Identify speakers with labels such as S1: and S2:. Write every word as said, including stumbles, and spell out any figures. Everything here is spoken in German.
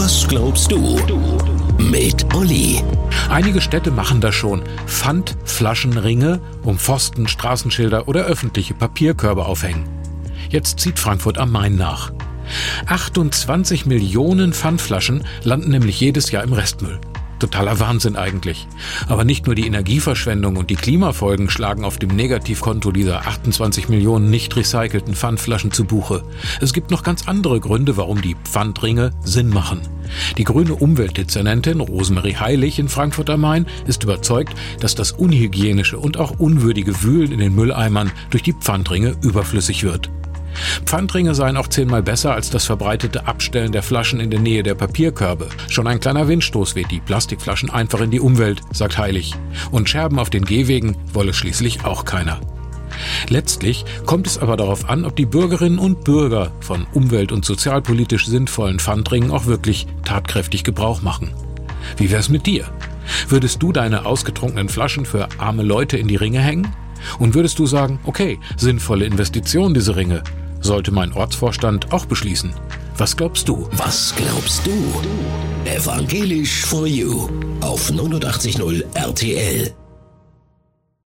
S1: Was glaubst du? Mit Olli.
S2: Einige Städte machen das schon. Pfandflaschenringe um Pfosten, Straßenschilder oder öffentliche Papierkörbe aufhängen. Jetzt zieht Frankfurt am Main nach. achtundzwanzig Millionen Pfandflaschen landen nämlich jedes Jahr im Restmüll. Totaler Wahnsinn eigentlich. Aber nicht nur die Energieverschwendung und die Klimafolgen schlagen auf dem Negativkonto dieser achtundzwanzig Millionen nicht recycelten Pfandflaschen zu Buche. Es gibt noch ganz andere Gründe, warum die Pfandringe Sinn machen. Die grüne Umweltdezernentin Rosemarie Heilig in Frankfurt am Main ist überzeugt, dass das unhygienische und auch unwürdige Wühlen in den Mülleimern durch die Pfandringe überflüssig wird. Pfandringe seien auch zehnmal besser als das verbreitete Abstellen der Flaschen in der Nähe der Papierkörbe. Schon ein kleiner Windstoß weht die Plastikflaschen einfach in die Umwelt, sagt Heilig. Und Scherben auf den Gehwegen wolle schließlich auch keiner. Letztlich kommt es aber darauf an, ob die Bürgerinnen und Bürger von umwelt- und sozialpolitisch sinnvollen Pfandringen auch wirklich tatkräftig Gebrauch machen. Wie wär's mit dir? Würdest du deine ausgetrunkenen Flaschen für arme Leute in die Ringe hängen? Und würdest du sagen, okay, sinnvolle Investition diese Ringe, sollte mein Ortsvorstand auch beschließen? Was glaubst du?
S1: Was glaubst du? Evangelisch for You auf neunundachtzig Komma null R T L.